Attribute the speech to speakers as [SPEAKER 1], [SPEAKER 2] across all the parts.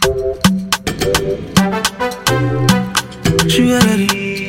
[SPEAKER 1] Sugar daddy.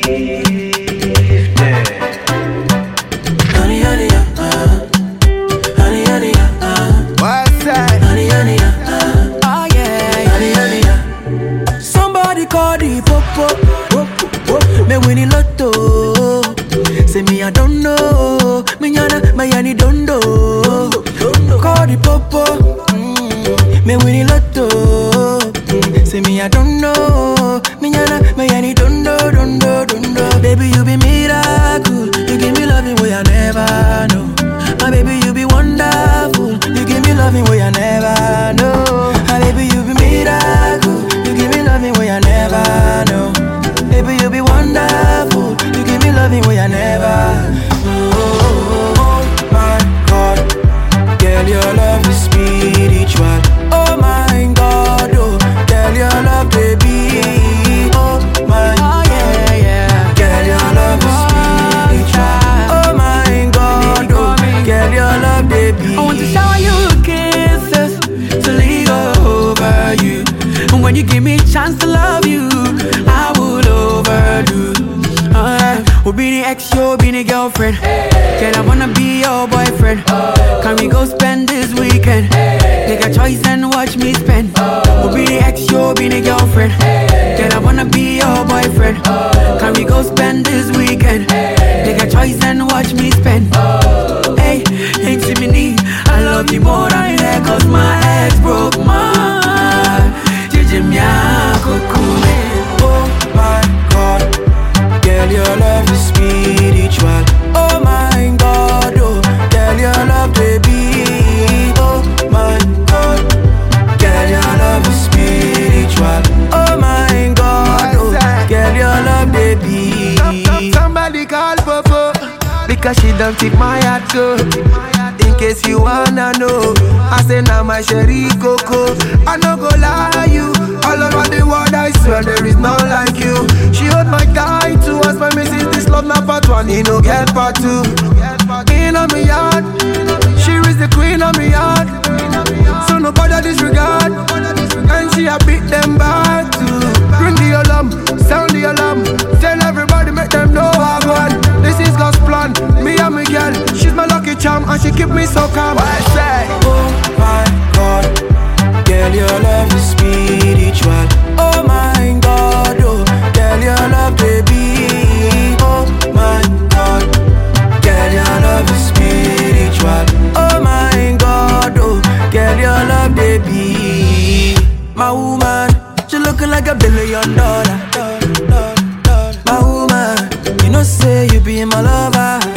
[SPEAKER 1] Honey, honey, honey, honey,
[SPEAKER 2] What's that?
[SPEAKER 1] honey, honey, oh yeah, honey, honey, somebody call the popo, me winning lotto. Say me I don't know, me yana, my yani don't know. Call the popo, me winning lotto. Say me I don't know, me yana, my yani don't know, don't know, don't know. Baby you be miracle, you give me loving way I never know. My baby you be wonderful, you give me loving way I never know. My baby you be miracle, you give me loving way I never know. Baby you be wonderful, you give me loving way I never know. Oh my God, girl your love is spiritual. Oh my God, oh girl your love baby. Oh my, oh yeah yeah, girl your love is spiritual. Oh my God, oh girl your love baby. I want to shower you with kisses to leave over you. And when you give me a chance to love you, I would overdo. We'll be the ex, you'll be the girlfriend. Girl, I wanna be your boyfriend. Can we go spend this weekend? Take a choice and watch me spend. We'll be the ex, you'll be the girlfriend. Girl, I wanna be your boyfriend. Can we go spend this weekend? Take a choice and watch me spend. Hey, ain't see me need. I love you more than that, cause my ex broke my heart. Oh my God, girl, your love is spiritual. Oh my God, oh, girl, your love baby. Oh my God, girl, your love is spiritual. Oh my God, oh, girl, your love baby.
[SPEAKER 2] Somebody call Popo, because she don't take my heart go. In case you wanna know, I say now my Sherry Coco. I no go lie you, all over the world I swear there is no like you. She hold my tight to us, my missus, this love not part one, he no get part two. In on me yard, she is the queen of me yard. So no bother disregard, and she a beat them back too. Ring the alarm, sound the alarm, tell everybody make them know I won. This is God's plan, me and my girl, she's my lucky charm and she keep me so calm. I say,
[SPEAKER 1] oh my God, girl your love is spiritual. Oh my God, oh girl your love baby. Oh my God, girl your love is spiritual. Oh my God, oh girl your love baby. My woman, she looking like $1 billion. My woman, you know say you be my lover.